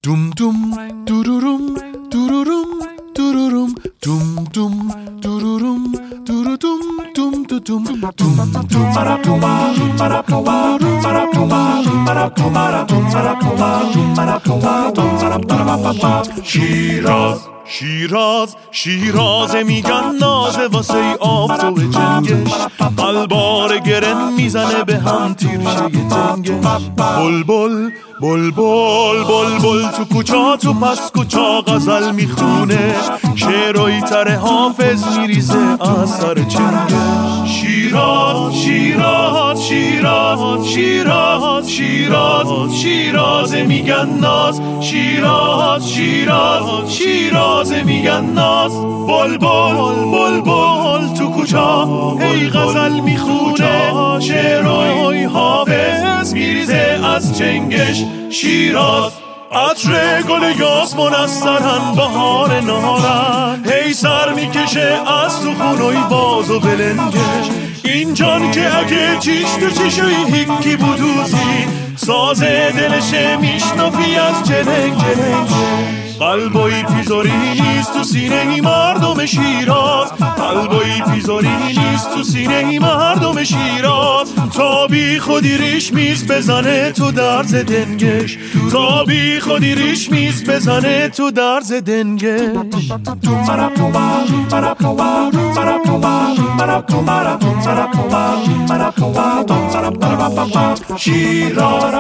دوم دوم دوروروم دوروروم دوروروم دوم دوم دوروروم دوروروم دوم دوم دوم شیراز شیراز شیراز میگن نازه واسه آفتاب جنگش قلبار گرن میزنه به هم تیرشه تنگش بلبل بلبل بلبل تو کوچا تو پس کوچا غزل میخونه شعرهای تر حافظ میریزه از سر چنگش شیراز شیراز شیراز شیراز شیراز شیراز میگن ناز شیراز شیراز شیراز میگن ناز بلبل بلبل تو کوچا ای غزل میخونه شعرهای حافظ میریزه از چنگش شیراز عطر گل یاسمن از سرن بهار نهارن هی سر میکشه از تو خونوی باز و بلنگش این جان که اگه چیش تو چشوی هیکی بودوزی سازه دلشه میشنفی از جلنگ جلنگ قلبایی پیزاری نیست تو سینه ای مردم شیراز قلبایی پیزاری نیست تو سینه ای مردم شیراز تا بی خودی ریش میز بزنه تو درز دنگش تا بی خودی ریش میز بزنه تو درز دنگش شیراز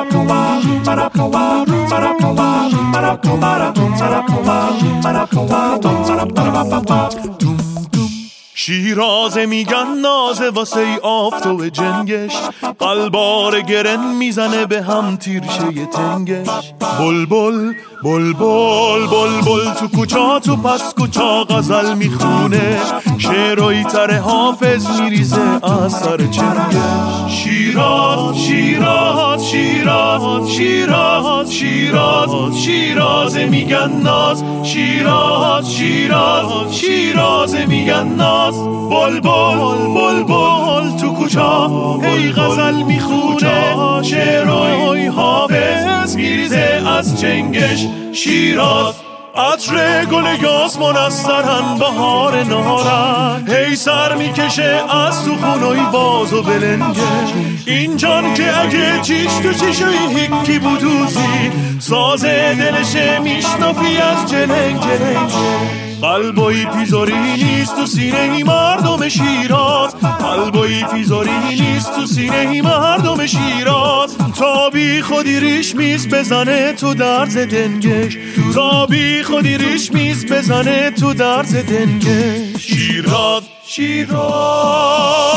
شیراز میگن نازه واسه آفتاب جنگش قلبار گرن میزنه به هم تیرشه تنگش بلبل بلبل بلبل تو کوچا تو پس کوچا غزل میخونه شعرهای تر حافظ میریزه از سر چنگش شیراز شیراز شیراز شیراز شیراز شیراز میگن ناز شیراز شیراز شیراز میگن ناز بلبل بلبل تو کوچا ای غزل میخونه شعرهای حافظ میریزه از چنگش شیراز عطر گل یاسمن از سرن بهار نهارن هی سر میکشه از تو خونوی باز و بلنگش این جان که اگه چیش تو چشوی هیکی بودوزی سازه دلشه میشنفی از جلنگ جلنگ قلبایی پیزاری نیست تو سینه ای مردم شیراز قلبایی پیزاری نیست تو سینه ای مردم شیراز تا بی خودی ریش میز بزنه تو درز دنگش تا بی خودی ریش میز بزنه تو درز دنگش شیراز شیراز